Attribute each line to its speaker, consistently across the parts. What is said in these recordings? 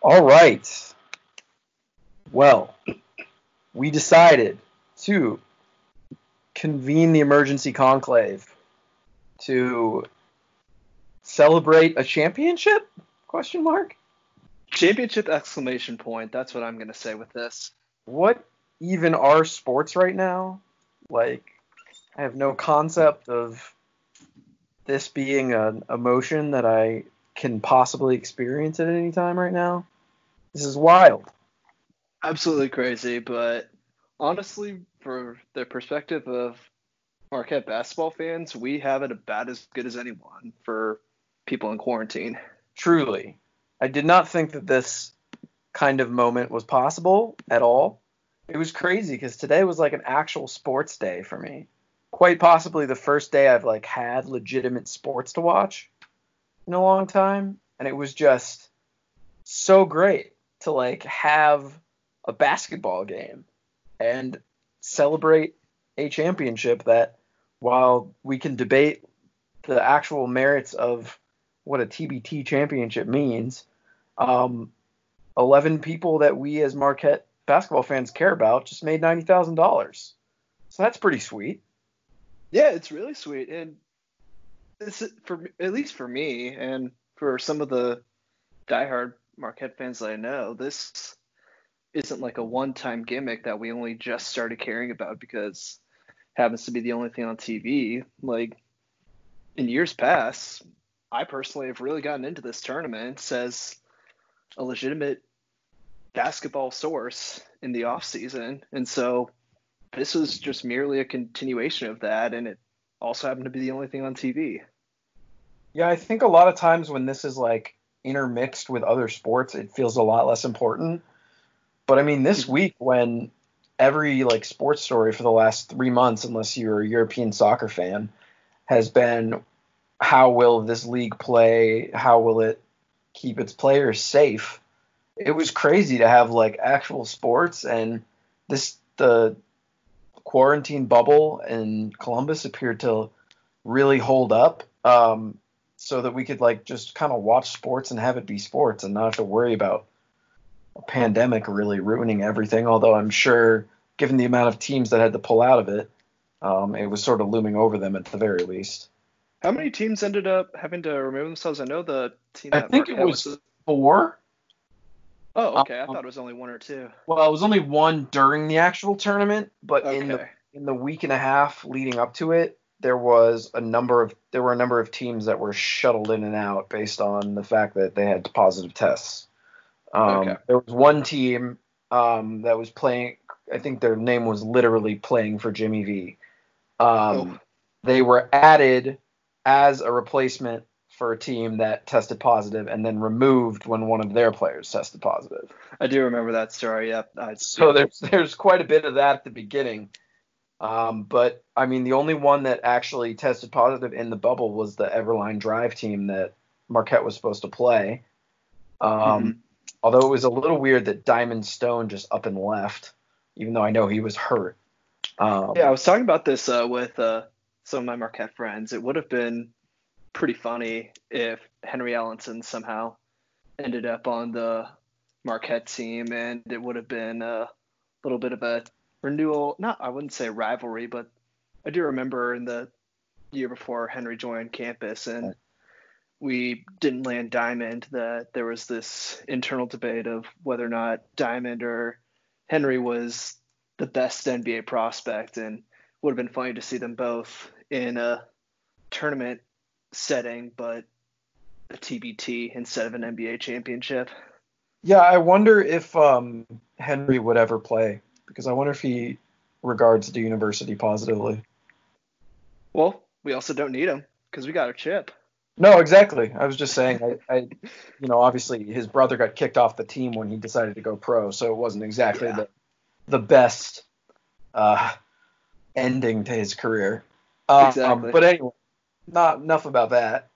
Speaker 1: All right. Well, we decided to convene the emergency conclave to celebrate a championship? Question mark.
Speaker 2: Championship exclamation point. That's what I'm going to say with this.
Speaker 1: What even are sports right now? Like, I have no concept of this being an emotion that I can possibly experience at any time right now. This is wild.
Speaker 2: Absolutely crazy, but honestly, for the perspective of Marquette basketball fans, we have it about as good as anyone for people in quarantine.
Speaker 1: Truly. I did not think that this kind of moment was possible at all. It was crazy because today was like an actual sports day for me. Quite possibly the first day I've like had legitimate sports to watch in a long time, and it was just so great to like have a basketball game and celebrate a championship that, while we can debate the actual merits of what a TBT championship means, 11 people that we as Marquette basketball fans care about just made $90,000. So that's pretty sweet.
Speaker 2: Yeah, it's really sweet, and this, for at least for me and for some of the diehard Marquette fans that I know, this isn't like a one-time gimmick that we only just started caring about because it happens to be the only thing on TV. Like in years past, I personally have really gotten into this tournament as a legitimate basketball source in the off season, and so this was just merely a continuation of that, and it also happened to be the only thing on TV.
Speaker 1: Yeah, I think a lot of times when this is like intermixed with other sports, it feels a lot less important. But I mean, this week when every like sports story for the last 3 months, unless you're a European soccer fan, has been how will this league play? How will it keep its players safe? It was crazy to have like actual sports, and the quarantine bubble in Columbus appeared to really hold up, so that we could like just kind of watch sports and have it be sports and not have to worry about a pandemic really ruining everything. Although I'm sure, given the amount of teams that had to pull out of it, it was sort of looming over them at the very least.
Speaker 2: How many teams ended up having to remove themselves? I know the team
Speaker 1: I
Speaker 2: that
Speaker 1: think it
Speaker 2: Marquette went
Speaker 1: was
Speaker 2: to.
Speaker 1: 4.
Speaker 2: Oh, okay. I
Speaker 1: Um,
Speaker 2: thought it was only one or two.
Speaker 1: well, it was only 1 during the actual tournament, but
Speaker 2: Okay.
Speaker 1: in the week and a half leading up to it, there were a number of teams that were shuttled in and out based on the fact that they had positive tests.
Speaker 2: Okay.
Speaker 1: There was one team that was playing. I think their name was literally playing for Jimmy V.
Speaker 2: Oh,
Speaker 1: They were added as a replacement for a team that tested positive and then removed when one of their players tested positive.
Speaker 2: I do remember that story. Yep.
Speaker 1: So there's quite a bit of that at the beginning. But I mean, the only one that actually tested positive in the bubble was the Everline Drive team that Marquette was supposed to play.
Speaker 2: hmm
Speaker 1: Although it was a little weird that Diamond Stone just up and left, even though I know he was hurt.
Speaker 2: Yeah, I was talking about this with some of my Marquette friends. It would have been pretty funny if Henry Allenson somehow ended up on the Marquette team, and it would have been a little bit of a renewal. Not, I wouldn't say rivalry, but I do remember in the year before Henry joined campus and we didn't land Diamond, that there was this internal debate of whether or not Diamond or Henry was the best NBA prospect, and would have been funny to see them both in a tournament setting, but a TBT instead of an NBA championship.
Speaker 1: Yeah, I wonder if Henry would ever play, because I wonder if he regards the university positively.
Speaker 2: Well, we also don't need him because we got our chip.
Speaker 1: No, exactly. I was just saying, obviously his brother got kicked off the team when he decided to go pro, so it wasn't exactly
Speaker 2: Yeah,
Speaker 1: the best uh, ending to his career.
Speaker 2: exactly.
Speaker 1: But anyway, not enough about that.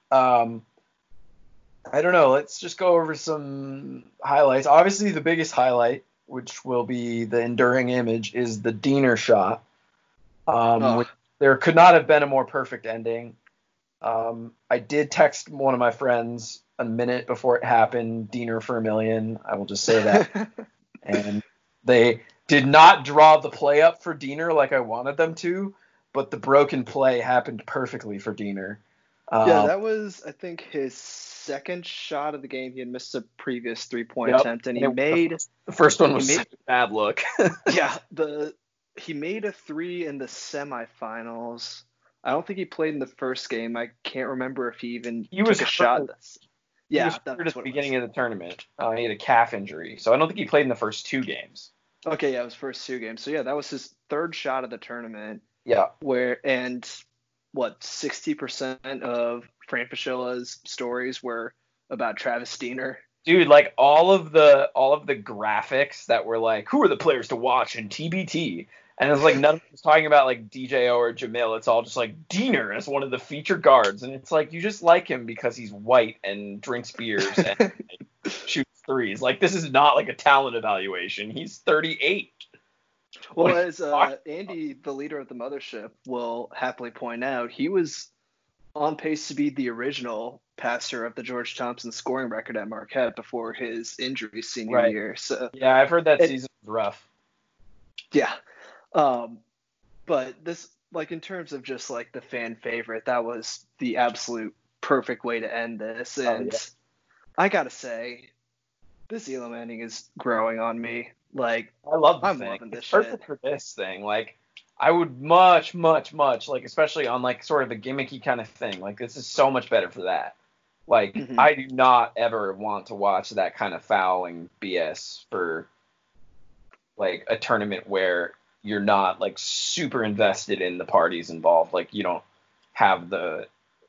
Speaker 1: I don't know. Let's just go over some highlights. Obviously, the biggest highlight, which will be the enduring image, is the Diener shot.
Speaker 2: Oh,
Speaker 1: Which there could not have been a more perfect ending. I did text one of my friends a minute before it happened, Diener for a million. I will just say that. And they did not draw the play up for Diener like I wanted them to, but the broken play happened perfectly for Diener.
Speaker 2: Yeah, that was, I think, his second shot of the game. He had missed a previous 3-point
Speaker 1: Yep.
Speaker 2: attempt, and
Speaker 1: the first one was such a bad look.
Speaker 2: yeah, he made a three in the semifinals. I don't think he played in the first game. I can't remember if he even took a shot.
Speaker 1: He was hurt at the beginning of the tournament. He had a calf injury, so I don't think he played in the first two games.
Speaker 2: Okay, yeah, it was first two games. So yeah, that was his third shot of the tournament.
Speaker 1: Yeah.
Speaker 2: 60% of Fran Fraschella's stories were about Travis Diener.
Speaker 1: Dude, like all of the graphics that were like, who are the players to watch in TBT? And it's like none of was talking about like DJO or Jamil. It's all just like Diener as one of the featured guards, and it's like you just like him because he's white and drinks beers and shoots threes. Like this is not like a talent evaluation. He's 38.
Speaker 2: Well, as Andy, the leader of the mothership, will happily point out, he was on pace to be the original passer of the George Thompson scoring record at Marquette before his injury senior year. So
Speaker 1: yeah, I've heard that season was rough.
Speaker 2: Yeah. But this, like, in terms of just like the fan favorite, that was the absolute perfect way to end this. And I gotta say, this Elam ending is growing on me. Like, I'm loving this shit.
Speaker 1: Perfect for this thing. Like, I would much, like, especially on like sort of a gimmicky kind of thing. Like, this is so much better for that. Like, I do not ever want to watch that kind of fouling BS for like a tournament where you're not like super invested in the parties involved. Like, you don't have the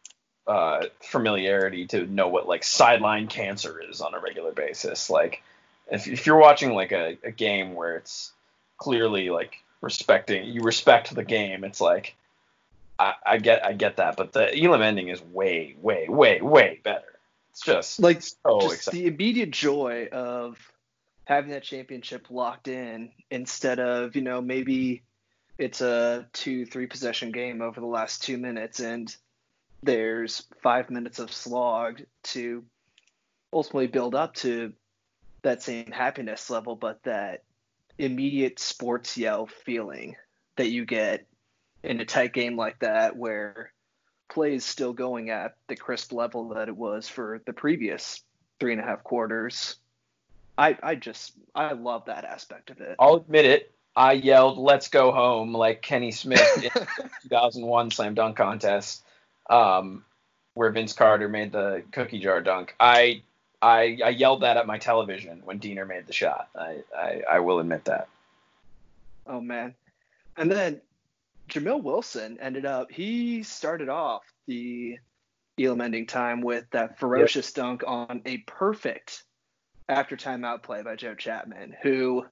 Speaker 1: familiarity to know what like sideline cancer is on a regular basis. Like, if you're watching like a game where it's clearly like respect the game, it's like I get that, but the Elam ending is way better. It's just
Speaker 2: like
Speaker 1: so
Speaker 2: just
Speaker 1: exciting.
Speaker 2: The immediate joy of having that championship locked in instead of, maybe it's a 2-3 possession game over the last 2 minutes and there's 5 minutes of slog to ultimately build up to that same happiness level, but that immediate sports yell feeling that you get in a tight game like that where play is still going at the crisp level that it was for the previous 3.5 quarters. I love that aspect of it.
Speaker 1: I'll admit it. I yelled "Let's go home" like Kenny Smith in the 2001 slam dunk contest, where Vince Carter made the cookie jar dunk. I yelled that at my television when Diener made the shot. I will admit that.
Speaker 2: Oh man. And then Jamil Wilson he started off the Elam ending time with that ferocious dunk on a perfect after timeout play by Joe Chapman, who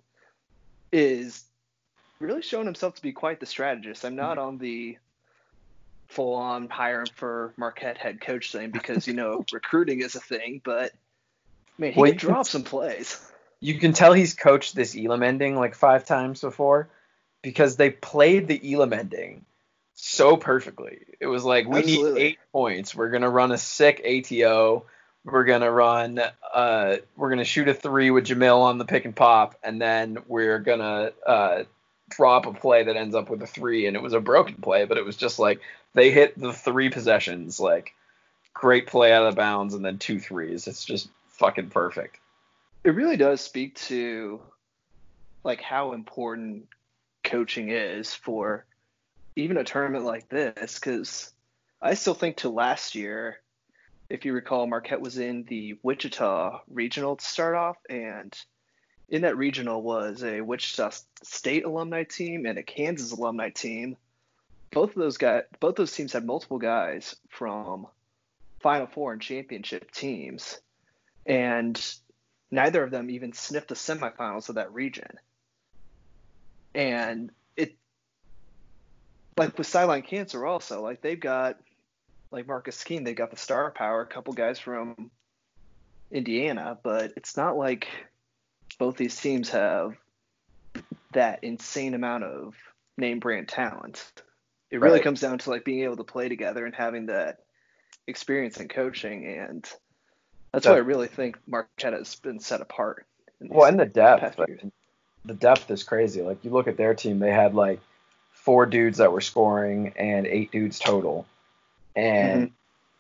Speaker 2: is really showing himself to be quite the strategist. I'm not on the full-on hire him for Marquette head coach thing because, recruiting is a thing, but man, he can drop some plays.
Speaker 1: You can tell he's coached this Elam ending like 5 times before because they played the Elam ending so perfectly. It was like, we need 8 points. We're going to run a sick ATO. We're going to shoot a 3 with Jamil on the pick and pop, and then we're going to drop a play that ends up with a 3, and it was a broken play, but it was just like they hit the 3 possessions, like great play out of bounds, and then 2 threes. It's just fucking perfect.
Speaker 2: It really does speak to like how important coaching is for even a tournament like this, because I still think to last year, if you recall, Marquette was in the Wichita regional to start off, and in that regional was a Wichita State alumni team and a Kansas alumni team. Both those teams had multiple guys from Final Four and championship teams, and neither of them even sniffed the semifinals of that region. And it, like with sideline cancer also, like they've got, like Marcus Keene, they got the star power, a couple guys from Indiana, but it's not like both these teams have that insane amount of name brand talent. It really comes down to like being able to play together and having that experience in coaching, and that's why I
Speaker 1: That,
Speaker 2: really think Marquette has been set apart in
Speaker 1: well,
Speaker 2: these
Speaker 1: and the depth.
Speaker 2: past years.
Speaker 1: The depth is crazy. Like you look at their team, they had like 4 dudes that were scoring and 8 dudes total. And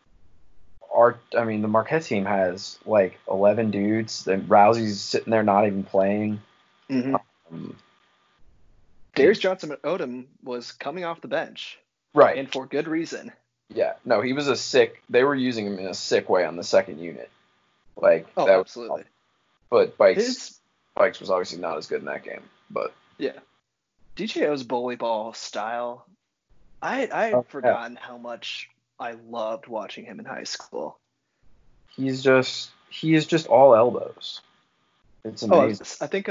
Speaker 1: the Marquette team has like 11 dudes. Then Rousey's sitting there not even playing.
Speaker 2: Mm-hmm.
Speaker 1: Um,
Speaker 2: Darius Johnson-Odom was coming off the bench,
Speaker 1: right.
Speaker 2: and for good reason.
Speaker 1: Yeah. No, he was they were using him in a sick way on the second unit. Like
Speaker 2: Oh,
Speaker 1: that
Speaker 2: absolutely.
Speaker 1: But Bikes was obviously not as good in that game. But
Speaker 2: yeah, DJO's bully ball style. I had forgotten how much I loved watching him in high school.
Speaker 1: He is just all elbows. It's amazing.
Speaker 2: I think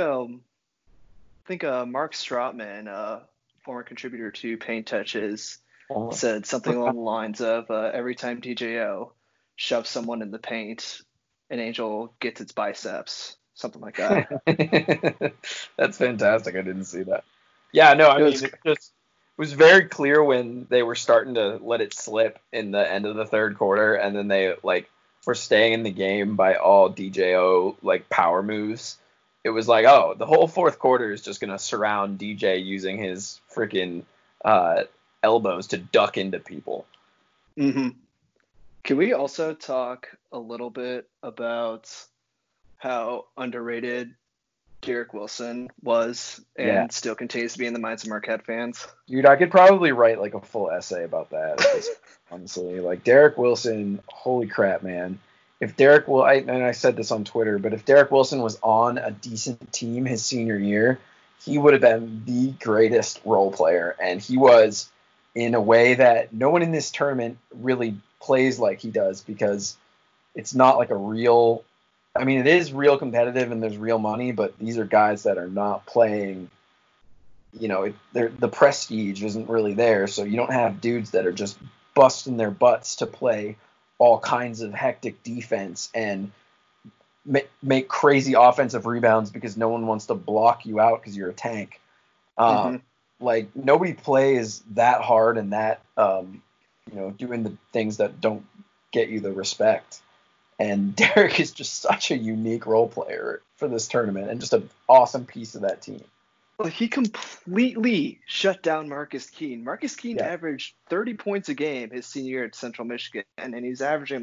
Speaker 2: Mark Stratman, former contributor to Paint Touches, said something along the lines of every time DJO shoves someone in the paint, an angel gets its biceps, something like that.
Speaker 1: That's fantastic. I didn't see that. Yeah, no, it was very clear when they were starting to let it slip in the end of the third quarter, and then they like were staying in the game by all DJO like power moves. It was like, oh, the whole fourth quarter is just gonna surround DJ using his freaking elbows to duck into people.
Speaker 2: Mm-hmm. Can we also talk a little bit about how underrated Derek Wilson was and still continues to be in the minds of Marquette fans?
Speaker 1: Dude, I could probably write like a full essay about that. Honestly, like Derek Wilson, holy crap, man. If Derek and I said this on Twitter, but if Derek Wilson was on a decent team his senior year, he would have been the greatest role player. And he was in a way that no one in this tournament really plays like he does, because it's not like a real, I mean, it is real competitive and there's real money, but these are guys that are not playing, the prestige isn't really there. So you don't have dudes that are just busting their butts to play all kinds of hectic defense and make crazy offensive rebounds because no one wants to block you out because you're a tank. Like nobody plays that hard and that, doing the things that don't get you the respect. And Derek is just such a unique role player for this tournament and just an awesome piece of that team.
Speaker 2: Well, he completely shut down Marcus Keene. Marcus Keene averaged 30 points a game his senior year at Central Michigan, and he's averaging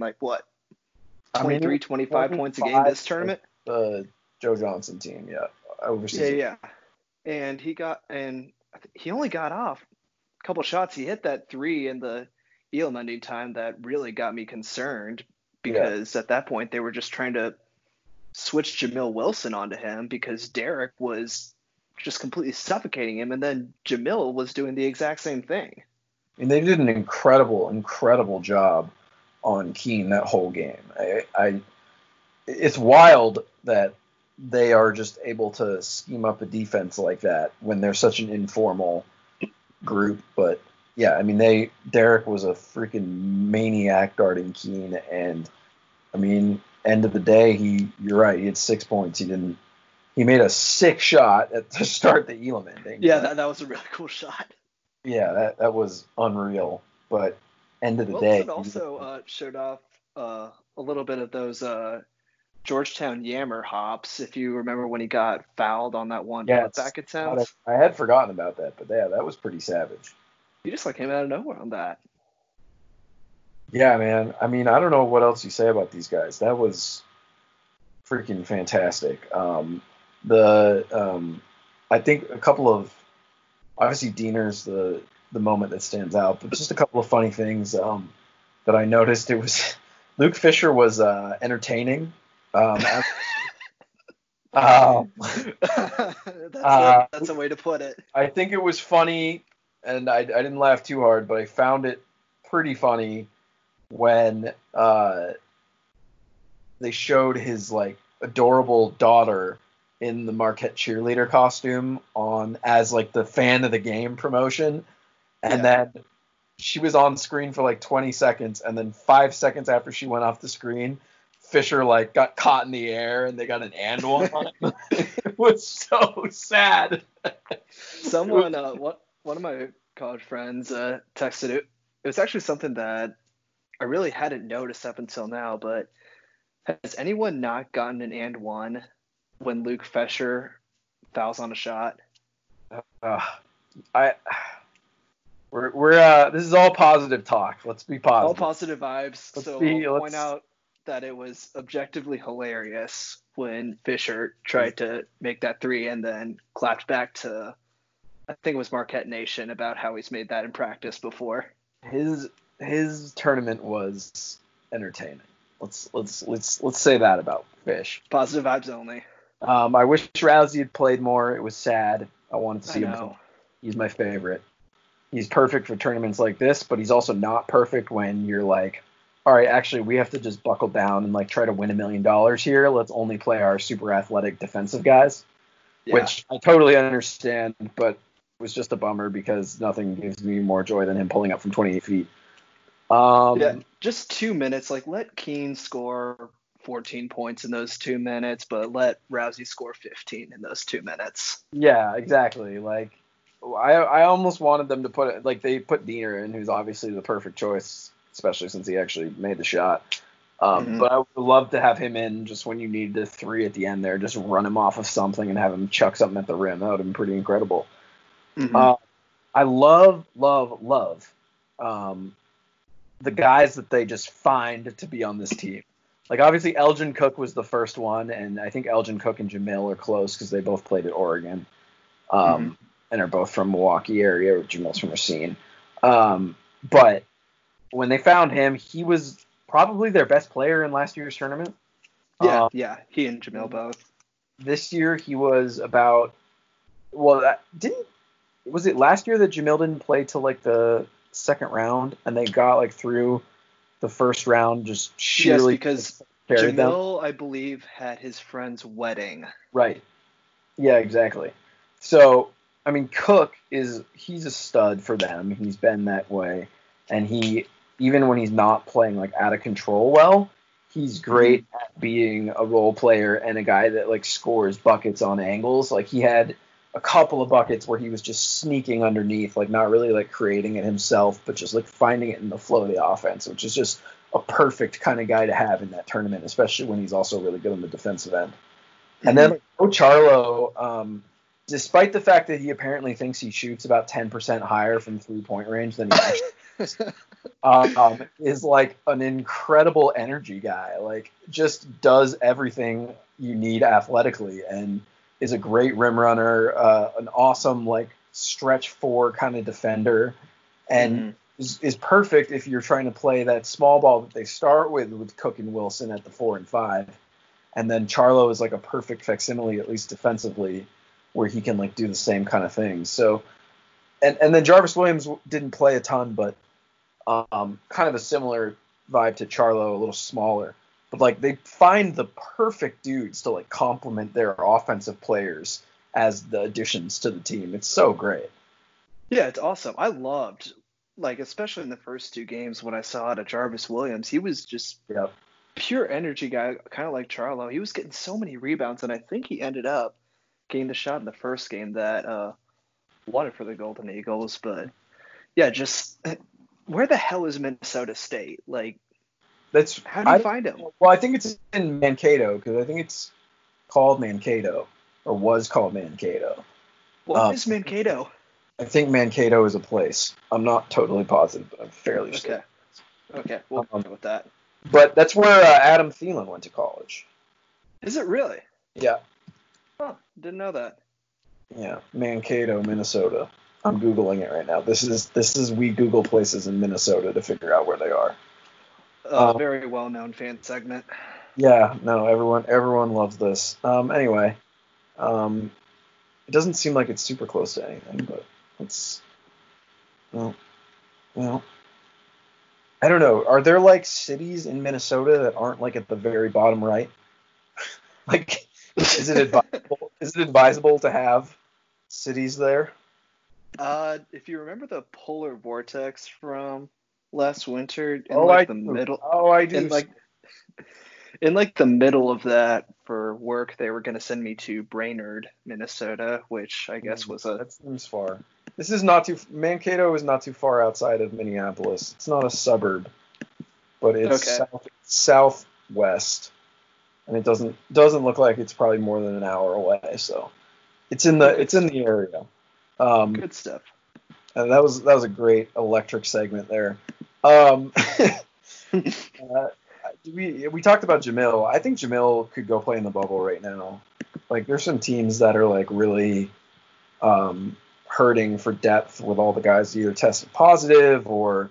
Speaker 2: 25 points a game this tournament?
Speaker 1: The Joe Johnson team, overseas.
Speaker 2: Yeah. And he only got off a couple shots. He hit that 3 in the Elam ending time that really got me concerned, because at that point they were just trying to switch Jamil Wilson onto him because Derek was just completely suffocating him, and then Jamil was doing the exact same thing.
Speaker 1: And they did an incredible job on Keene that whole game. It's wild that they are just able to scheme up a defense like that when they're such an informal group. But yeah, I mean, Derek was a freaking maniac guarding Keene, and I mean, end of the day, you're right, he had 6 points. He made a sick shot to start the Elam ending.
Speaker 2: Yeah, that was a really cool shot.
Speaker 1: Yeah, that was unreal. But end of the day,
Speaker 2: Wilson also showed off a little bit of those Georgetown Yammer hops, if you remember when he got fouled on that one putback attempt.
Speaker 1: I had forgotten about that, but yeah, that was pretty savage.
Speaker 2: He just came out of nowhere on that.
Speaker 1: Yeah, man. I mean, I don't know what else you say about these guys. That was freaking fantastic. I think a couple of, obviously Diener's the moment that stands out, but just a couple of funny things that I noticed. It was Luke Fisher was entertaining.
Speaker 2: That's a way to put it.
Speaker 1: I think it was funny, and I didn't laugh too hard, but I found it pretty funny when they showed his adorable daughter in the Marquette cheerleader costume as the fan of the game promotion, and then she was on screen for 20 seconds, and then 5 seconds after she went off the screen, Fisher got caught in the air and they got an and one on him. It was so sad.
Speaker 2: Someone, one of my college friends texted it. It was actually something that I really hadn't noticed up until now, but has anyone not gotten an and one when Luke Fesher fouls on a shot?
Speaker 1: Uh, I we're this is all positive talk. Let's be
Speaker 2: All
Speaker 1: positive.
Speaker 2: positive vibes.
Speaker 1: Let's
Speaker 2: So
Speaker 1: be
Speaker 2: I'll point
Speaker 1: let's
Speaker 2: out that it was objectively hilarious when Fisher tried to make that three and then clapped back to, I think it was Marquette Nation, about how he's made that in practice before.
Speaker 1: his tournament was entertaining. Let's say that about Fish.
Speaker 2: Positive vibes only.
Speaker 1: I wish Rousey had played more. It was sad. I wanted to
Speaker 2: I
Speaker 1: see him.
Speaker 2: know.
Speaker 1: He's my favorite. He's perfect for tournaments like this, but he's also not perfect when you're like, all right, actually, we have to just buckle down and like try to win $1 million here. Let's only play our super athletic defensive guys,
Speaker 2: Yeah.
Speaker 1: which I totally understand, but it was just a bummer because nothing gives me more joy than him pulling up from 28 feet.
Speaker 2: Yeah, just 2 minutes. Like, let Keane score 14 points in those 2 minutes, but let Rousey score 15 in those 2 minutes.
Speaker 1: Yeah, exactly. Like, I almost wanted them to put it like they put Diener in, who's obviously the perfect choice, especially since he actually made the shot. But I would love to have him in just when you need the three at the end there, just run him off of something and have him chuck something at the rim. That would have been pretty incredible. I love the guys that they just find to be on this team. Like, obviously, Elgin Cook was the first one, and I think Elgin Cook and Jamil are close because they both played at Oregon and are both from Milwaukee area. Jamil's from Racine. But when they found him, he was probably their best player in last year's tournament.
Speaker 2: Yeah, he and Jamil both.
Speaker 1: This year, he was about – well, was it last year that Jamil didn't play till, like, the second round, and they got, like, through the first round just sheerly
Speaker 2: because
Speaker 1: carried
Speaker 2: Jamil,
Speaker 1: them.
Speaker 2: I believe, had his friend's wedding.
Speaker 1: Right. Yeah, exactly. So, I mean, Cook he's a stud for them. He's been that way. And even when he's not playing like out of control well, he's great at being a role player and a guy that like scores buckets on angles. Like, he had a couple of buckets where he was just sneaking underneath, like not really like creating it himself, but just like finding it in the flow of the offense, which is just a perfect kind of guy to have in that tournament, especially when he's also really good on the defensive end. And then Charlo, despite the fact that he apparently thinks he shoots about 10% higher from 3-point range than he actually is like an incredible energy guy. Like, just does everything you need athletically and is a great rim runner, an awesome like stretch four kind of defender, and is perfect if you're trying to play that small ball that they start with Cook and Wilson at the 4 and 5. And then Charlo is like a perfect facsimile, at least defensively, where he can like do the same kind of thing. So, and then Jarvis Williams didn't play a ton, but kind of a similar vibe to Charlo, a little smaller. But like, they find the perfect dudes to like complement their offensive players as the additions to the team. It's so great.
Speaker 2: Yeah, it's awesome. I loved, like, especially in the first 2 games when I saw it at Jarvis Williams, he was just pure energy guy, kind of like Charlo. He was getting so many rebounds, and I think he ended up getting the shot in the first game that won it for the Golden Eagles. But yeah, just where the hell is Minnesota State? Like, how do you find him?
Speaker 1: Well, I think it's in Mankato because I think it's called Mankato or was called Mankato.
Speaker 2: What is Mankato?
Speaker 1: I think Mankato is a place. I'm not totally positive, but I'm fairly sure.
Speaker 2: Okay, we'll go with that.
Speaker 1: But that's where Adam Thielen went to college.
Speaker 2: Is it really?
Speaker 1: Yeah.
Speaker 2: Oh, didn't know that.
Speaker 1: Yeah, Mankato, Minnesota. I'm Googling it right now. This is we Google places in Minnesota to figure out where they are.
Speaker 2: Very well-known fan segment.
Speaker 1: Yeah, no, everyone loves this. Anyway, it doesn't seem like it's super close to anything, but it's well, I don't know. Are there like cities in Minnesota that aren't like at the very bottom right? Like, is it advisable? Is it advisable to have cities there?
Speaker 2: If you remember the polar vortex from last winter,
Speaker 1: middle. Oh, I do.
Speaker 2: In like the middle of that for work, they were going to send me to Brainerd, Minnesota, which I guess was
Speaker 1: that seems far. This is not too. Mankato is not too far outside of Minneapolis. It's not a suburb. but it's
Speaker 2: Okay.
Speaker 1: southwest, and it doesn't look like it's probably more than an hour away. So it's in the area.
Speaker 2: Good stuff.
Speaker 1: And that was a great electric segment there. Um, we talked about Jamil. I think Jamil could go play in the bubble right now. Like there's some teams that are like really hurting for depth with all the guys either tested positive or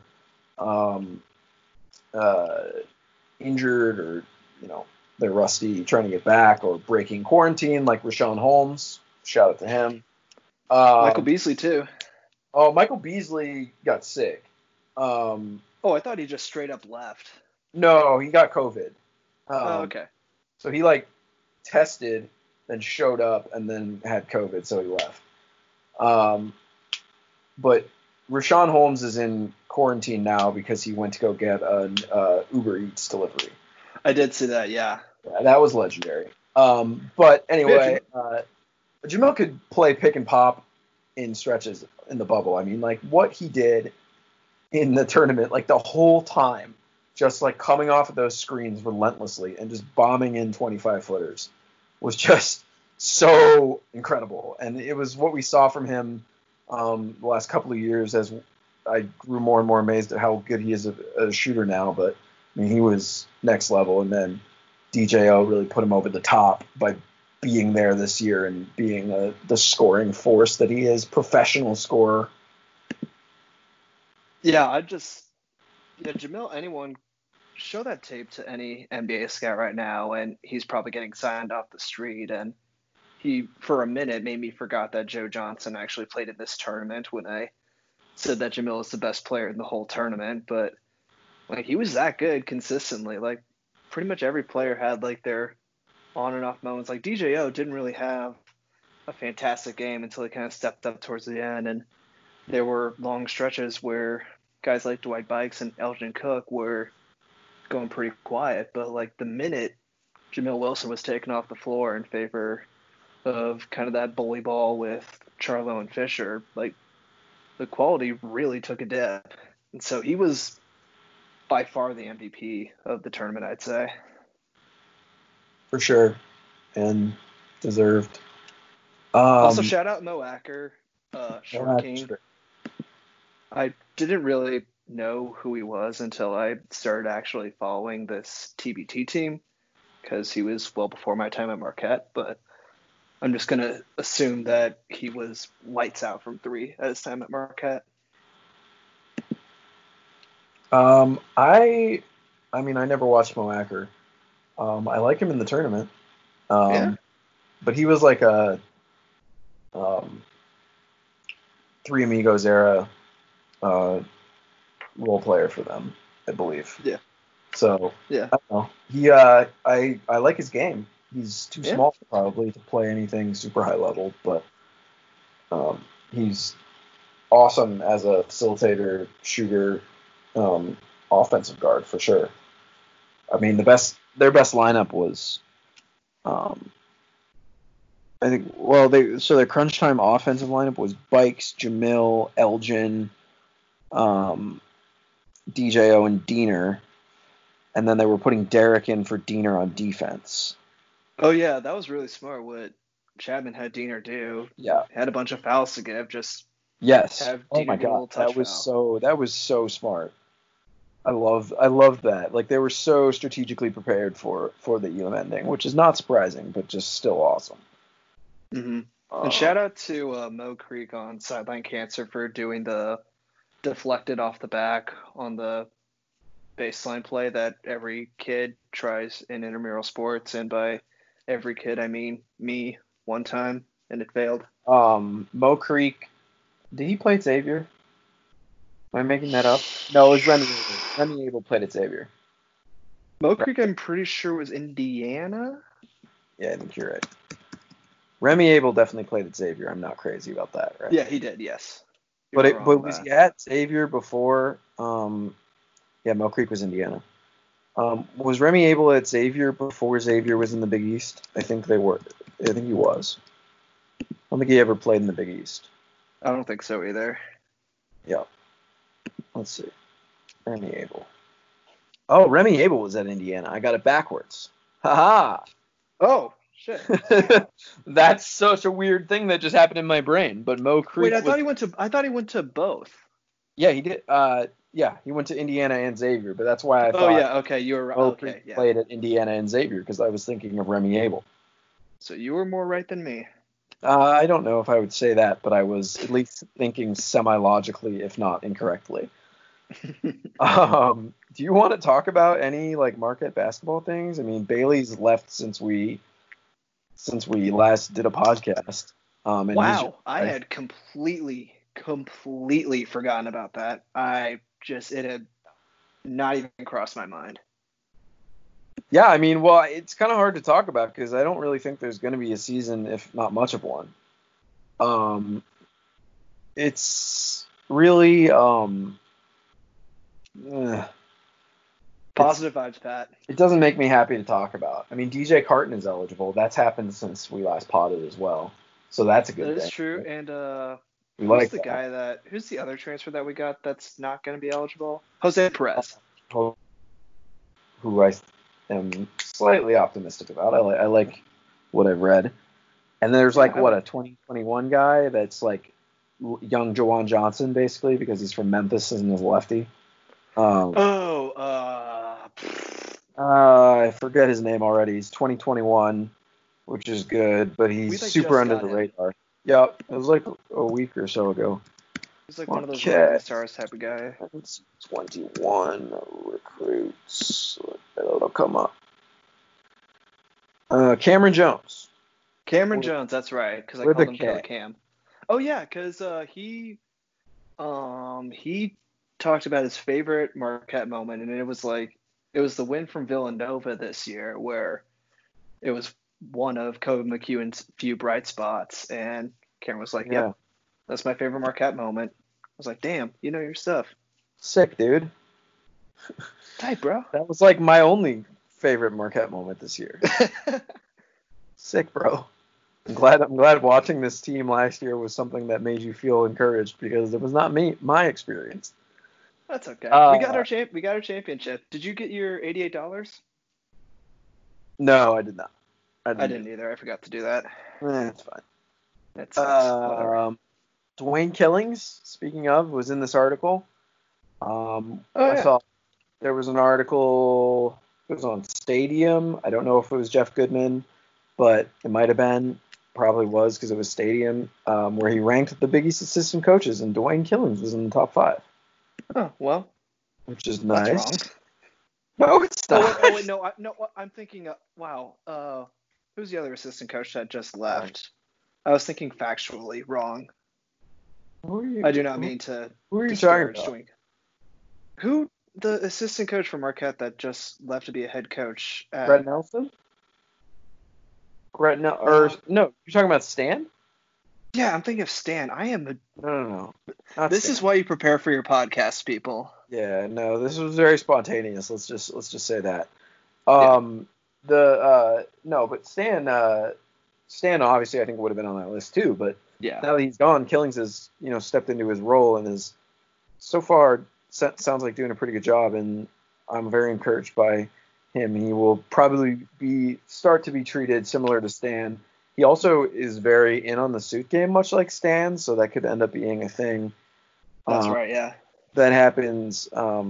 Speaker 1: uh, injured or they're rusty trying to get back or breaking quarantine like Rashawn Holmes. Shout out to him.
Speaker 2: Michael Beasley too.
Speaker 1: Oh, Michael Beasley got sick.
Speaker 2: Oh, I thought he just straight up left.
Speaker 1: No, he got COVID.
Speaker 2: Okay.
Speaker 1: So he like tested, then showed up, and then had COVID, so he left. But Rashawn Holmes is in quarantine now because he went to go get an Uber Eats delivery.
Speaker 2: I did see that, yeah.
Speaker 1: That was legendary. But anyway, Jamil could play pick and pop in stretches in the bubble. I mean, like what he did in the tournament, like the whole time, just like coming off of those screens relentlessly and just bombing in 25-footers was just so incredible. And it was what we saw from him the last couple of years as I grew more and more amazed at how good he is a shooter now. But I mean, he was next level. And then DJO really put him over the top by being there this year and being the scoring force that he is, professional scorer.
Speaker 2: Yeah, Jamil, anyone show that tape to any NBA scout right now, and he's probably getting signed off the street. And he, for a minute, made me forgot that Joe Johnson actually played in this tournament when I said that Jamil is the best player in the whole tournament. But like he was that good consistently. Like pretty much every player had like their on and off moments. Like DJO didn't really have a fantastic game until he kind of stepped up towards the end, and there were long stretches where guys like Dwight Bikes and Elgin Cook were going pretty quiet. But like the minute Jamil Wilson was taken off the floor in favor of kind of that bully ball with Charlo and Fisher, like the quality really took a dip. And so he was by far the MVP of the tournament, I'd say.
Speaker 1: For sure. And deserved.
Speaker 2: Also, shout out Mo Acker, Short King.
Speaker 1: Sure.
Speaker 2: I didn't really know who he was until I started actually following this TBT team because he was well before my time at Marquette. But I'm just going to assume that he was lights out from three at his time at Marquette.
Speaker 1: I mean, I never watched Mo Acker. I like him in the tournament.
Speaker 2: Yeah.
Speaker 1: But he was like a Three Amigos era role player for them, I believe.
Speaker 2: Yeah.
Speaker 1: So
Speaker 2: Yeah.
Speaker 1: I don't know. I like his game. He's too small probably to play anything super high level, but he's awesome as a facilitator, shooter, offensive guard for sure. I mean, their best lineup was, I think. Well, their crunch time offensive lineup was Bikes, Jamil, Elgin, DJO, and Diener, and then they were putting Derek in for Diener on defense.
Speaker 2: Oh yeah, that was really smart. What Chapman had Diener do.
Speaker 1: Yeah,
Speaker 2: had a bunch of fouls to give. Just
Speaker 1: yes.
Speaker 2: have
Speaker 1: Oh
Speaker 2: Diener
Speaker 1: my
Speaker 2: do a little
Speaker 1: god,
Speaker 2: touch foul.
Speaker 1: that was so smart. I love that. Like they were so strategically prepared for the UM ending, which is not surprising, but just still awesome.
Speaker 2: Mm-hmm. And shout out to Mo Creek on Sideline Cancer for doing the deflected off the back on the baseline play that every kid tries in intramural sports, and by every kid I mean me one time, and it failed.
Speaker 1: Mo Creek, did he play at Xavier? Am I making that up? No, it was Remy Abel. Remy Abel played at Xavier.
Speaker 2: Mo Creek, I'm pretty sure, was Indiana.
Speaker 1: Yeah, I think you're right. Remy Abel definitely played at Xavier. I'm not crazy about that, right?
Speaker 2: Yeah, he did. Yes.
Speaker 1: But was he at Xavier before? Yeah, Mo Creek was Indiana. Was Remy Abel at Xavier before Xavier was in the Big East? I think they were. I think he was. I don't think he ever played in the Big East.
Speaker 2: I don't think so either.
Speaker 1: Yeah. Let's see. Remy Abel. Oh, Remy Abel was at Indiana. I got it backwards. Haha.
Speaker 2: Oh shit.
Speaker 1: That's such a weird thing that just happened in my brain. But Mo
Speaker 2: Wait,
Speaker 1: Creek was.
Speaker 2: I thought he went to both.
Speaker 1: Yeah, he did. Yeah, he went to Indiana and Xavier, but that's why I
Speaker 2: Oh
Speaker 1: thought
Speaker 2: yeah, okay, you were right.
Speaker 1: Mo Creek
Speaker 2: Okay, yeah.
Speaker 1: played at Indiana and Xavier because I was thinking of Remy Abel.
Speaker 2: So you were more right than me.
Speaker 1: I don't know if I would say that, but I was at least thinking semi-logically, if not incorrectly. Do you want to talk about any like Marquette basketball things? I mean, Bailey's left since we last did a podcast. And he's just,
Speaker 2: Wow, I had completely forgotten about that. It had not even crossed my mind.
Speaker 1: yeah, I mean, well, it's kind of hard to talk about because I don't really think there's going to be a season, if not much of one. Um, it's really eh,
Speaker 2: Positive vibes, Pat.
Speaker 1: it doesn't make me happy to talk about. I mean, DJ Carton is eligible. That's happened since we last potted as well, so that's a
Speaker 2: That
Speaker 1: good
Speaker 2: is
Speaker 1: thing.
Speaker 2: true. And
Speaker 1: We like that.
Speaker 2: who's the other transfer that we got that's not going to be eligible? Jose Perez.
Speaker 1: Who I am slightly optimistic about. I like what I've read. And there's like what a 2021 guy that's like young Jawan Johnson basically because he's from Memphis and is a lefty. I forget his name already. He's 2021, which is good, but he's super under the radar. Yep, it was like a week or so ago.
Speaker 2: He's like one of those rising stars type of guy.
Speaker 1: 21 recruits. It'll come up. Cameron Jones.
Speaker 2: Cameron Jones, that's right, because I called him Killer Cam. Oh yeah, because he talked about his favorite Marquette moment, and it was the win from Villanova this year, where it was one of Kobe McEwen's few bright spots, and Cameron was like, "Yep, that's my favorite Marquette moment." I was like, "Damn, you know your stuff."
Speaker 1: Sick, dude.
Speaker 2: Tight, bro.
Speaker 1: That was like my only favorite Marquette moment this year. Sick, bro. I'm glad watching this team last year was something that made you feel encouraged because it was not my experience.
Speaker 2: That's okay. We got our championship. Did you get your $88?
Speaker 1: No, I did not.
Speaker 2: I didn't either. I forgot to do that.
Speaker 1: It's fine.
Speaker 2: That sucks.
Speaker 1: Dwayne Killings, speaking of, was in this article. I saw there was an article. It was on Stadium. I don't know if it was Jeff Goodman, but it might have been. Probably was because it was Stadium, where he ranked the Big East assistant coaches, and Dwayne Killings was in the top 5.
Speaker 2: Oh well,
Speaker 1: which is nice.
Speaker 2: That's
Speaker 1: wrong. No, it's not.
Speaker 2: Oh wait, no. I'm thinking. Wow. Who's the other assistant coach that just left? I was thinking factually wrong. I do not mean to.
Speaker 1: Who are you talking about?
Speaker 2: Who the assistant coach for Marquette that just left to be a head coach?
Speaker 1: Brett Nelson. No, you're talking about Stan?
Speaker 2: Yeah, I'm thinking of Stan.
Speaker 1: No.
Speaker 2: This is why you prepare for your podcast, people.
Speaker 1: Yeah, no, this was very spontaneous. Let's just say that. No, but Stan obviously I think would have been on that list too. But
Speaker 2: yeah,
Speaker 1: now that he's gone, Killings has stepped into his role and is so far sounds like doing a pretty good job, and I'm very encouraged by him. He will probably start to be treated similar to Stan. He also is very in on the suit game, much like Stan, so that could end up being a thing.
Speaker 2: That's right, yeah.
Speaker 1: That happens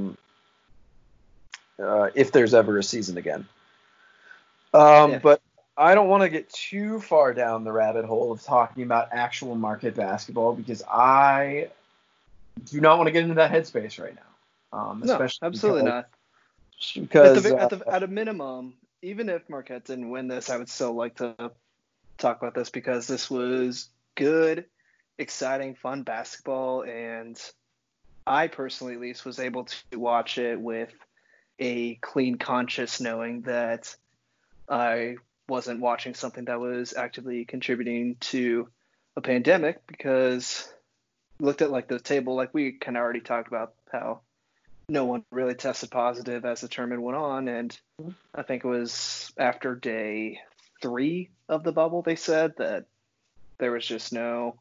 Speaker 1: if there's ever a season again. But I don't want to get too far down the rabbit hole of talking about actual Marquette basketball because I do not want to get into that headspace right now.
Speaker 2: No, absolutely not.
Speaker 1: Because
Speaker 2: at a minimum, even if Marquette didn't win this, I would still like to talk about this because this was good, exciting, fun basketball, and I personally at least was able to watch it with a clean conscience, knowing that I wasn't watching something that was actively contributing to a pandemic, because looked at like the table, like we kind of already talked about how no one really tested positive as the tournament went on, and I think it was after day 3 of the bubble they said that there was just no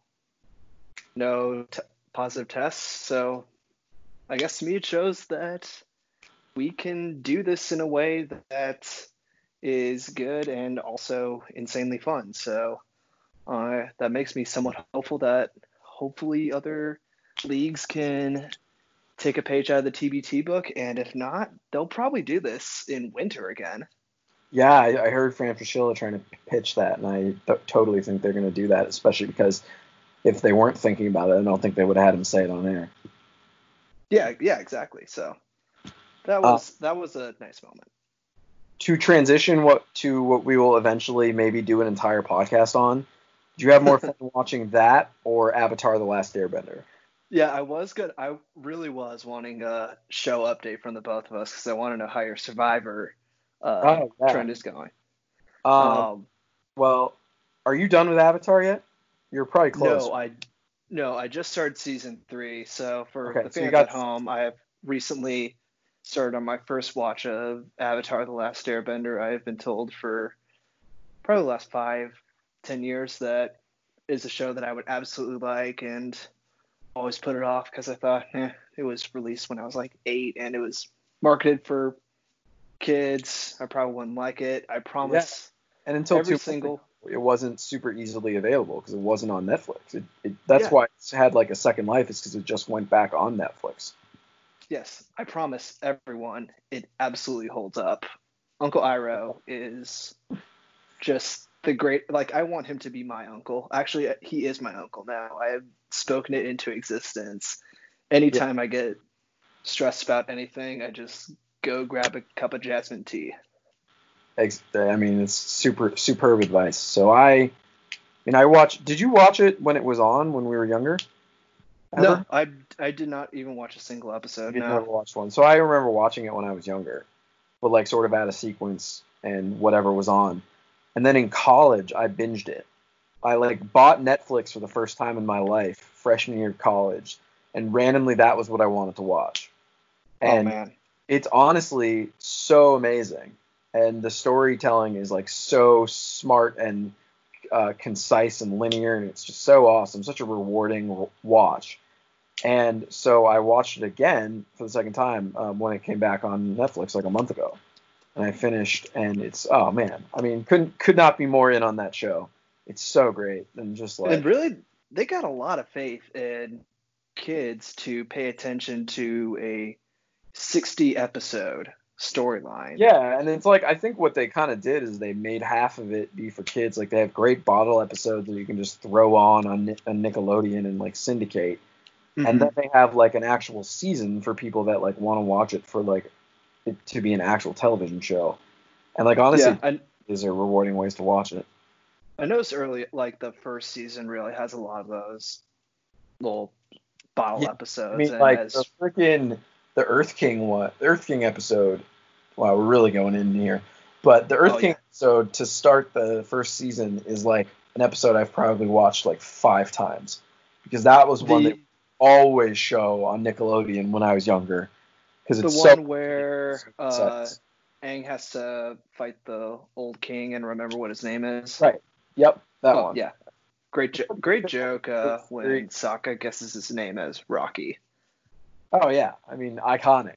Speaker 2: positive tests. So I guess to me it shows that we can do this in a way that is good and also insanely fun. So that makes me somewhat hopeful that hopefully other leagues can take a page out of the TBT book, and if not, they'll probably do this in winter again.
Speaker 1: Yeah, I heard Fran Fraschilla trying to pitch that, and I totally think they're going to do that, especially because if they weren't thinking about it, I don't think they would have had him say it on air.
Speaker 2: Yeah, exactly. So that was a nice moment.
Speaker 1: To transition to what we will eventually maybe do an entire podcast on, do you have more fun watching that or Avatar: The Last Airbender?
Speaker 2: Yeah, I was good. I really was wanting a show update from the both of us because I want to know how your Survivor trend is going.
Speaker 1: Well, are you done with Avatar yet? You're probably close.
Speaker 2: No, I just started season 3. So for the
Speaker 1: So you
Speaker 2: fans
Speaker 1: got
Speaker 2: at home, I have recently started on my first watch of Avatar: The Last Airbender. I have been told for probably the last 5-10 years that is a show that I would absolutely like, and always put it off because I thought it was released when I was like 8 and it was marketed for kids. I probably wouldn't like it. I promise.
Speaker 1: Yeah. And until it wasn't super easily available because it wasn't on Netflix. That's why it's had like a second life, is because it just went back on Netflix.
Speaker 2: Yes, I promise everyone it absolutely holds up. Uncle Iroh is just the great, like, I want him to be my uncle. Actually, he is my uncle now. I have spoken it into existence. Anytime I get stressed about anything, I just go grab a cup of jasmine tea.
Speaker 1: I mean, it's superb advice. So I watched. Did you watch it when it was on when we were younger?
Speaker 2: Ever? No, I did not even watch a single episode.
Speaker 1: You never watched one. So I remember watching it when I was younger, but like sort of out of sequence and whatever was on. And then in college, I binged it. I like bought Netflix for the first time in my life, freshman year of college, and randomly that was what I wanted to watch. And
Speaker 2: man,
Speaker 1: it's honestly so amazing. And the storytelling is like so smart and concise and linear, and it's just so awesome, such a rewarding watch. And so I watched it again for the second time when it came back on Netflix like a month ago, and I finished, and it's, oh man, I mean, could not be more in on that show. It's so great, and just like,
Speaker 2: and really, they got a lot of faith in kids to pay attention to a 60 episode storyline.
Speaker 1: Yeah, and it's like, I think what they kind of did is they made half of it be for kids. Like, they have great bottle episodes that you can just throw on Nickelodeon and like syndicate. Mm-hmm. And then they have like an actual season for people that like want to watch it for like it to be an actual television show. And like, honestly, these are rewarding ways to watch it.
Speaker 2: I noticed early, like the first season really has a lot of those little bottle episodes.
Speaker 1: I mean, like the Earth King episode. Wow, we're really going in here. But the Earth King episode to start the first season is like an episode I've probably watched like 5 times, because that was one they always show on Nickelodeon when I was younger. Because it's
Speaker 2: the one where Aang has to fight the old king and remember what his name is.
Speaker 1: Right. Yep. That one.
Speaker 2: Yeah. Great joke when Sokka guesses his name as Rocky.
Speaker 1: Oh yeah, I mean, iconic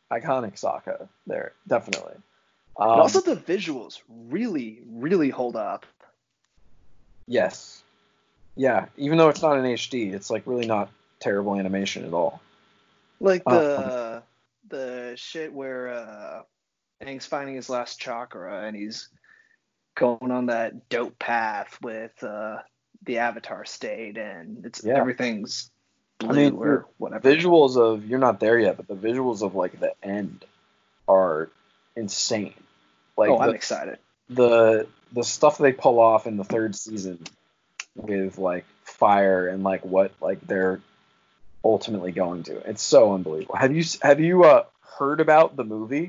Speaker 1: Sokka there, definitely.
Speaker 2: And also the visuals really, really hold up.
Speaker 1: Yes. Yeah, even though it's not in HD, it's like really not terrible animation at all.
Speaker 2: Like the shit where Aang's finding his last chakra and he's going on that dope path with the Avatar state, and everything's blue or whatever.
Speaker 1: Visuals of, you're not there yet, but the visuals of like the end are insane. Like,
Speaker 2: I'm excited.
Speaker 1: The stuff they pull off in the 3rd season with like fire and like what like they're ultimately going to, it's so unbelievable. Have you heard about the movie?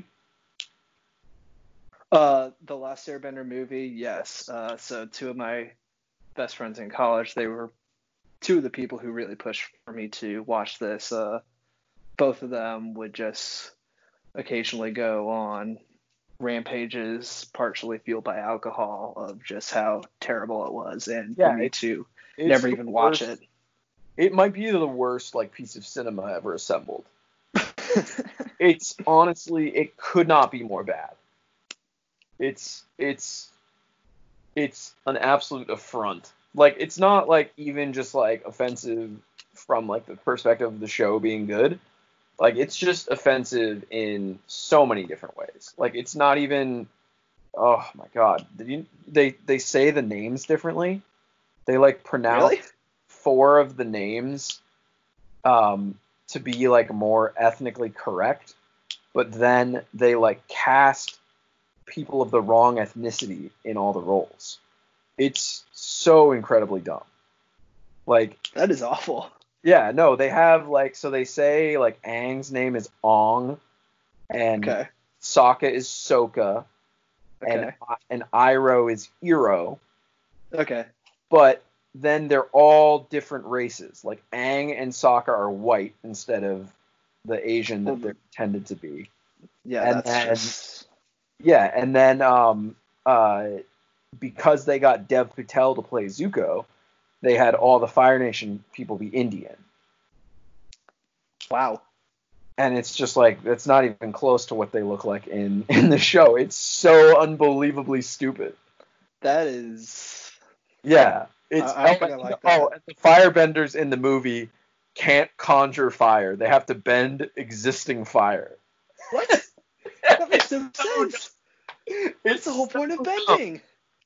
Speaker 2: The Last Airbender movie, yes. So 2 of my best friends in college, they were 2 of the people who really pushed for me to watch this. Both of them would just occasionally go on rampages, partially fueled by alcohol, of just how terrible it was, and for me to never even watch it.
Speaker 1: It might be the worst like piece of cinema ever assembled. It's honestly, it could not be more bad. It's an absolute affront. Like, it's not like even just like offensive from like the perspective of the show being good. Like, it's just offensive in so many different ways. Like, it's not even. Oh my God! They say the names differently. They like pronounce
Speaker 2: Really?
Speaker 1: 4 of the names to be like more ethnically correct, but then they like cast people of the wrong ethnicity in all the roles. It's so incredibly dumb. Like,
Speaker 2: That is awful.
Speaker 1: yeah, no, they have like, so they say like Aang's name is Ong and
Speaker 2: Okay.
Speaker 1: Sokka is Soka
Speaker 2: Okay.
Speaker 1: and Iroh is Iro,
Speaker 2: Okay.
Speaker 1: but then they're all different races. Like, Aang and Sokka are white instead of the Asian that they're intended to be.
Speaker 2: Yeah,
Speaker 1: And
Speaker 2: that's
Speaker 1: then
Speaker 2: just.
Speaker 1: yeah, and then because they got Dev Patel to play Zuko, they had all the Fire Nation people be Indian.
Speaker 2: Wow.
Speaker 1: And it's just like, it's not even close to what they look like in the show. It's so unbelievably stupid.
Speaker 2: That is.
Speaker 1: Yeah. It's
Speaker 2: I'm gonna like that.
Speaker 1: and the firebenders in the movie can't conjure fire. They have to bend existing fire.
Speaker 2: What? That makes no sense.
Speaker 1: It's
Speaker 2: That's the whole point of
Speaker 1: so dumb.
Speaker 2: bending.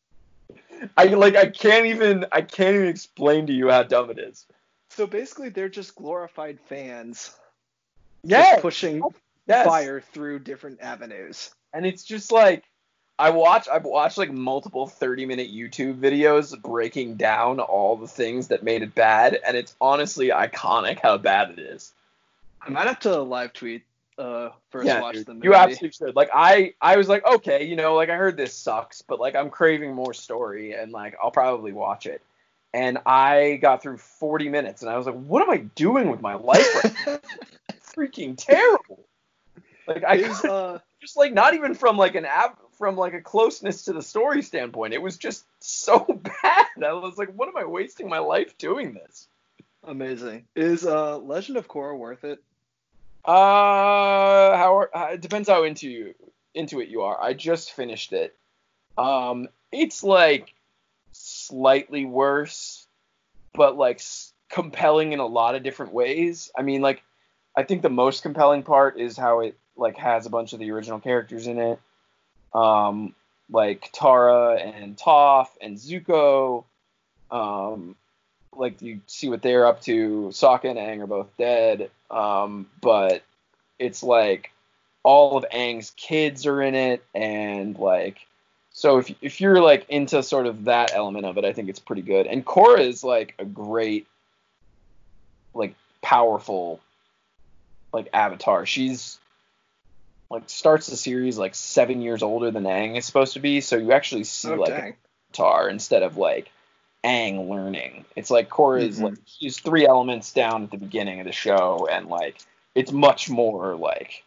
Speaker 1: I can't even explain to you how dumb it is.
Speaker 2: So basically, they're just glorified fans,
Speaker 1: Yeah.
Speaker 2: just pushing
Speaker 1: Yes.
Speaker 2: fire through different avenues.
Speaker 1: And it's just like, I've watched like multiple 30-minute YouTube videos breaking down all the things that made it bad, and it's honestly iconic how bad it is.
Speaker 2: I might have to live tweet first watch
Speaker 1: Dude,
Speaker 2: the movie.
Speaker 1: you absolutely should. Like, I was like, okay, like, I heard this sucks, but like, I'm craving more story, and like, I'll probably watch it. And I got through 40 minutes, and I was like, what am I doing with my life right now? Freaking terrible. Like, just like, not even from like from like a closeness to the story standpoint, it was just so bad. I was like, what am I wasting my life doing this?
Speaker 2: Amazing. Is Legend of Korra worth it?
Speaker 1: It depends how into it you are. I just finished it. It's like slightly worse, but like compelling in a lot of different ways. I mean, like, I think the most compelling part is how it like has a bunch of the original characters in it. Like Tara and Toph and Zuko. Like, you see what they're up to. Sokka and Aang are both dead. But it's like all of Aang's kids are in it, and like, so if you're like into sort of that element of it, I think it's pretty good. And Korra is like a great, like, powerful, like, avatar. She's like starts the series like 7 years older than Aang is supposed to be, so you actually see an avatar instead of like Aang learning. It's like Korra is like, she's 3 elements down at the beginning of the show, and like, it's much more like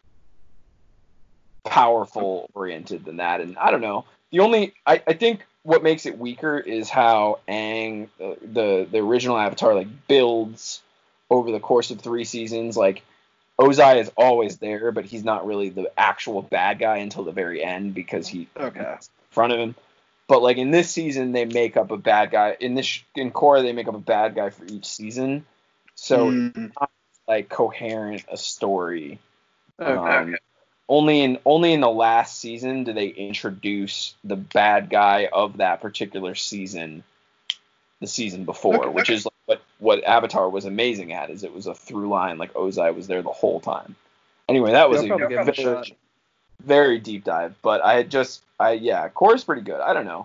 Speaker 1: powerful oriented than that. And I don't know. I think what makes it weaker is how Aang, the original Avatar, like, builds over the course of 3 seasons. Like, Ozai is always there, but he's not really the actual bad guy until the very end because he's in front of him. But like, in this season, they make up a bad guy. In Korra, they make up a bad guy for each season, so it's not like coherent a story. Only in the last season do they introduce the bad guy of that particular season, the season before, which is like what Avatar was amazing at, is it was a through line. Like, Ozai was there the whole time. Anyway, that was a very deep dive, but Korra's pretty good. I don't know.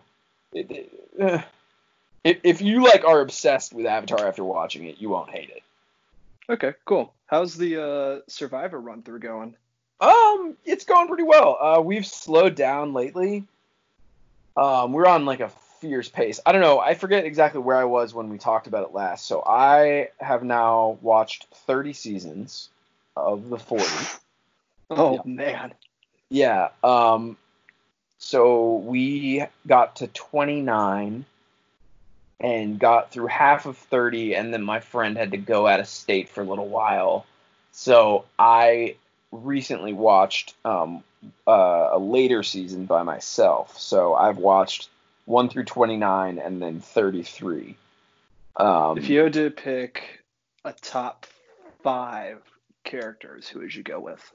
Speaker 1: If you like are obsessed with Avatar after watching it, you won't hate it.
Speaker 2: Okay, cool. How's the Survivor run through going?
Speaker 1: It's going pretty well. We've slowed down lately. We're on like a fierce pace. I don't know. I forget exactly where I was when we talked about it last. So I have now watched 30 seasons of the 40.
Speaker 2: Oh, man.
Speaker 1: Yeah. So we got to 29 and got through half of 30, and then my friend had to go out of state for a little while. So I
Speaker 3: recently watched a later season by myself. So I've watched 1 through 29 and then 33.
Speaker 2: If you had to pick a top 5 characters, who would you go with?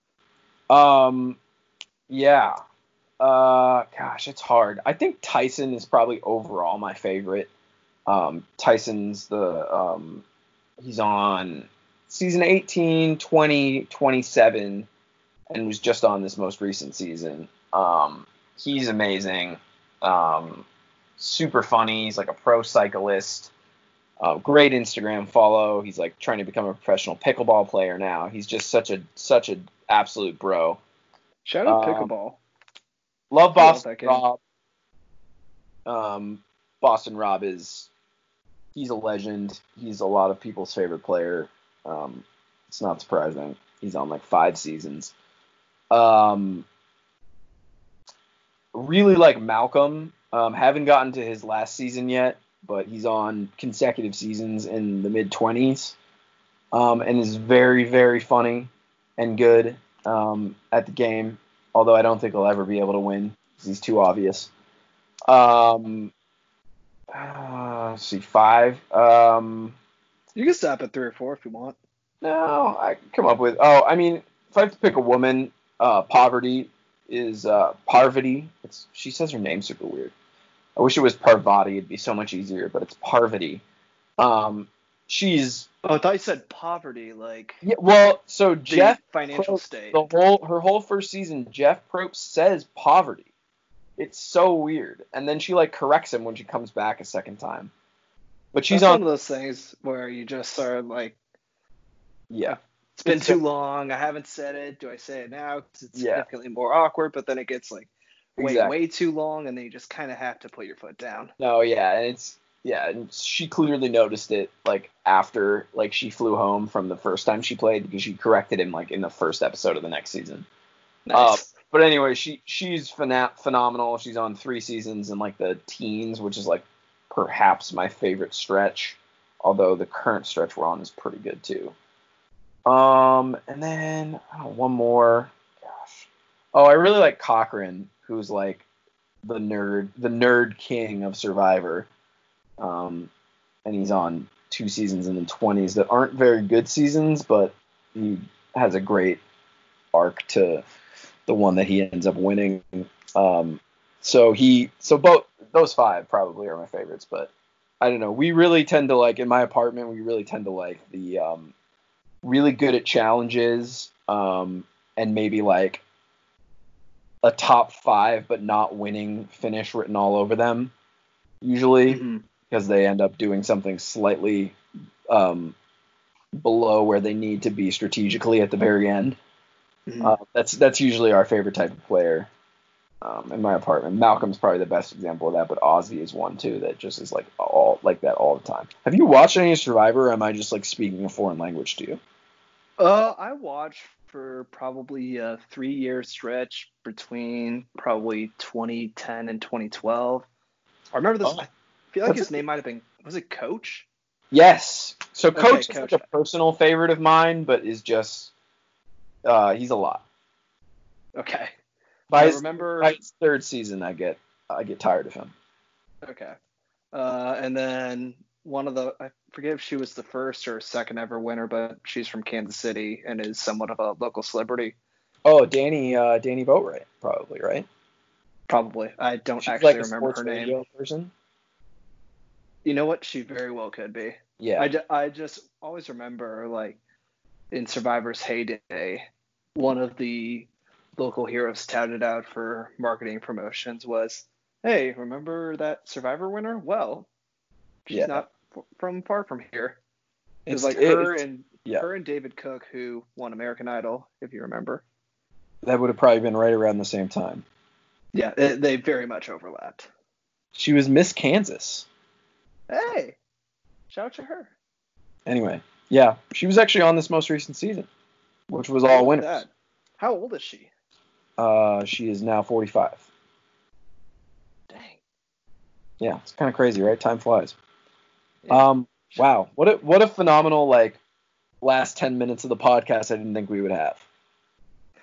Speaker 3: Yeah. Gosh, it's hard. I think Tyson is probably overall my favorite. Tyson's he's on season 18, 20, 27, and was just on this most recent season. He's amazing. Super funny. He's like a pro cyclist. Great Instagram follow. He's like trying to become a professional pickleball player now. He's just such a absolute bro.
Speaker 2: Shout out pickleball.
Speaker 3: Love Boston Rob. Boston Rob he's a legend. He's a lot of people's favorite player. It's not surprising. He's on like 5 seasons. Really like Malcolm. Haven't gotten to his last season yet, but he's on consecutive seasons in the mid-20s. And is very, very funny and good at the game. Although I don't think he'll ever be able to win because he's too obvious. Let's see, 5.
Speaker 2: You can stop at 3 or 4 if you want.
Speaker 3: No, I can come up with. Oh, I mean, if I have to pick a woman, Parvati. She says her name super weird. I wish it was Parvati. It'd be so much easier, but it's Parvati. She's.
Speaker 2: Oh, I thought you said poverty, like.
Speaker 3: Yeah, well, so Jeff
Speaker 2: financial state.
Speaker 3: Her whole first season, Jeff Probst says poverty. It's so weird, and then she like corrects him when she comes back a second time. But she's
Speaker 2: That's one of those things where you just sort of like.
Speaker 3: Yeah.
Speaker 2: It's been too long. I haven't said it. Do I say it now? Because it's significantly more awkward, but then it gets like way too long, and then you just kind of have to put your foot down.
Speaker 3: No, yeah, and she clearly noticed it like after like she flew home from the first time she played because she corrected him like in the first episode of the next season.
Speaker 2: Nice.
Speaker 3: But anyway, she's phenomenal. She's on 3 seasons in like the teens, which is like perhaps my favorite stretch. Although the current stretch we're on is pretty good too. And then one more. Gosh. Oh, I really like Cochran, who's like the nerd king of Survivor. And he's on 2 seasons in the 20s that aren't very good seasons, but he has a great arc to the one that he ends up winning. So both those 5 probably are my favorites, but I don't know. We really tend to like in my apartment. We really tend to like the really good at challenges, and maybe like a top 5 but not winning finish written all over them usually, because they end up doing something slightly below where they need to be strategically at the very end. That's usually our favorite type of player in my apartment. Malcolm's probably the best example of that, but Ozzy is one too that just is like all like that all the time. Have you watched any Survivor, or am I just like speaking a foreign language to you?
Speaker 2: I watched for probably a 3-year stretch between probably 2010 and 2012. I remember this. I feel like his name might have been, was it Coach?
Speaker 3: Yes. So Coach is
Speaker 2: Coach.
Speaker 3: like a personal favorite of mine, but is just he's a lot.
Speaker 2: Okay.
Speaker 3: By his 3rd season, I get tired of him.
Speaker 2: Okay. And then I forget if she was the first or second ever winner, but she's from Kansas City and is somewhat of a local celebrity.
Speaker 3: Oh, Danny Boatwright, probably, right?
Speaker 2: Probably. I don't
Speaker 3: She's
Speaker 2: actually
Speaker 3: like
Speaker 2: remember her name.
Speaker 3: Radio person.
Speaker 2: You know what? She very well could be.
Speaker 3: Yeah.
Speaker 2: I just always remember, like, in Survivor's heyday, one of the local heroes touted out for marketing promotions was, hey, remember that Survivor winner? Well, she's not from far from here. It was like her and David Cook, who won American Idol, if you remember.
Speaker 3: That would have probably been right around the same time.
Speaker 2: Yeah, they very much overlapped.
Speaker 3: She was Miss Kansas.
Speaker 2: Hey, shout out to her.
Speaker 3: Anyway, yeah, she was actually on this most recent season, which was all winners.
Speaker 2: How old is she?
Speaker 3: She is now 45.
Speaker 2: Dang.
Speaker 3: Yeah, it's kind of crazy, right? Time flies.
Speaker 2: Yeah.
Speaker 3: Wow, what a phenomenal like last 10 minutes of the podcast. I didn't think we would have.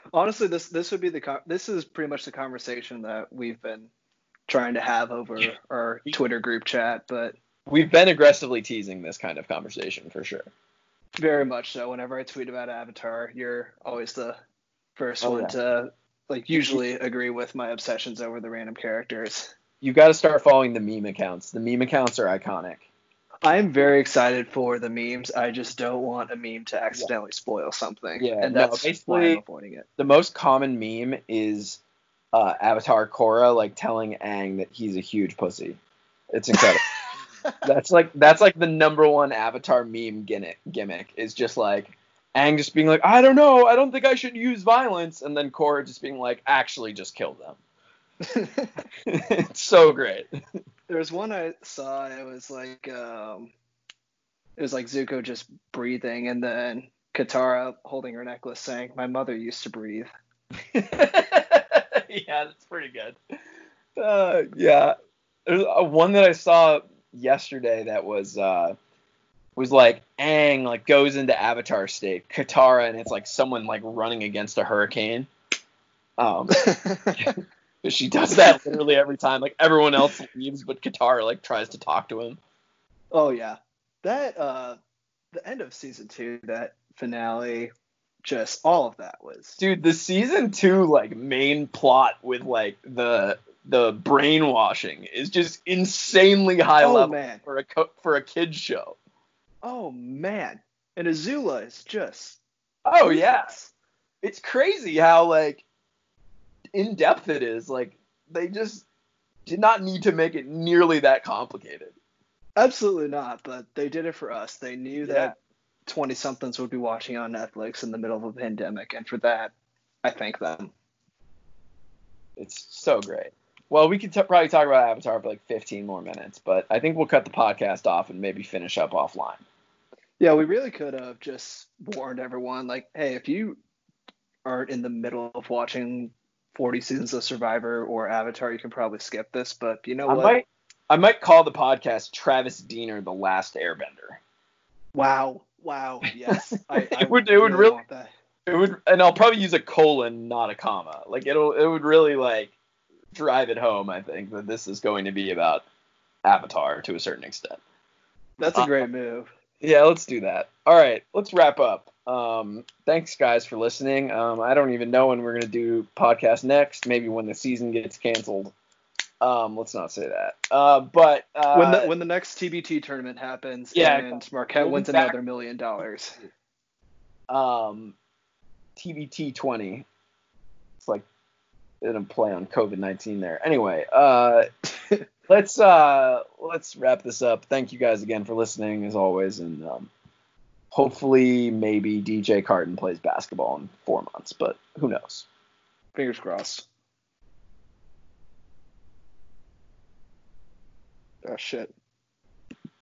Speaker 2: Honestly, this would be this is pretty much the conversation that we've been trying to have over our Twitter group chat, but
Speaker 3: We've been aggressively teasing this kind of conversation for sure.
Speaker 2: very much so. Whenever I tweet about Avatar, you're always the first one to usually agree with my obsessions over the random characters.
Speaker 3: You've got to start following the meme accounts. The meme accounts are iconic.
Speaker 2: I'm very excited for the memes. I just don't want a meme to accidentally spoil something.
Speaker 3: Yeah,
Speaker 2: and that's why I'm avoiding it.
Speaker 3: The most common meme is Avatar Korra telling Aang that he's a huge pussy. It's incredible. that's like the number one Avatar meme gimmick is just Aang just being I don't know, I don't think I should use violence, and then Korra just being actually just kill them. It's so great.
Speaker 2: There was one I saw. It was Zuko just breathing, and then Katara holding her necklace, saying, "My mother used to breathe."
Speaker 3: Yeah, that's pretty good. Yeah, there's one that I saw yesterday that was Aang goes into Avatar state, Katara, and it's someone running against a hurricane. She does that literally every time. Everyone else leaves, but Katara tries to talk to him.
Speaker 2: Oh yeah, that the end of season 2, that finale, just all of that was.
Speaker 3: Dude, the season 2 main plot with the brainwashing is just insanely high level for a kids show.
Speaker 2: Oh man, and Azula is just.
Speaker 3: Oh yeah, it's crazy how in depth it is. They just did not need to make it nearly that complicated.
Speaker 2: Absolutely not, but they did it for us. They knew that 20-somethings would be watching on Netflix in the middle of a pandemic, and for that, I thank them.
Speaker 3: It's so great. Well, we could probably talk about Avatar for 15 more minutes, but I think we'll cut the podcast off and maybe finish up offline.
Speaker 2: Yeah, we really could have just warned everyone, hey, if you aren't in the middle of watching 40 seasons of Survivor or Avatar, you can probably skip this, but you know what?
Speaker 3: I might call the podcast Travis Diener, The Last Airbender.
Speaker 2: Wow, yes.
Speaker 3: It would really want that. It would, and I'll probably use a colon, not a comma. It would really drive it home, I think, that this is going to be about Avatar to a certain extent.
Speaker 2: That's a great move.
Speaker 3: Yeah, let's do that. All right, let's wrap up. Thanks, guys, for listening. I don't even know when we're going to do podcast next. Maybe when the season gets canceled. Let's not say that. But
Speaker 2: when the next TBT tournament happens,
Speaker 3: yeah,
Speaker 2: and Marquette wins another $1 million.
Speaker 3: TBT 20. It's in a play on COVID-19 there. Anyway, let's wrap this up. Thank you guys again for listening, as always, and hopefully maybe DJ Carton plays basketball in 4 months, but who knows?
Speaker 2: Fingers crossed. Oh shit.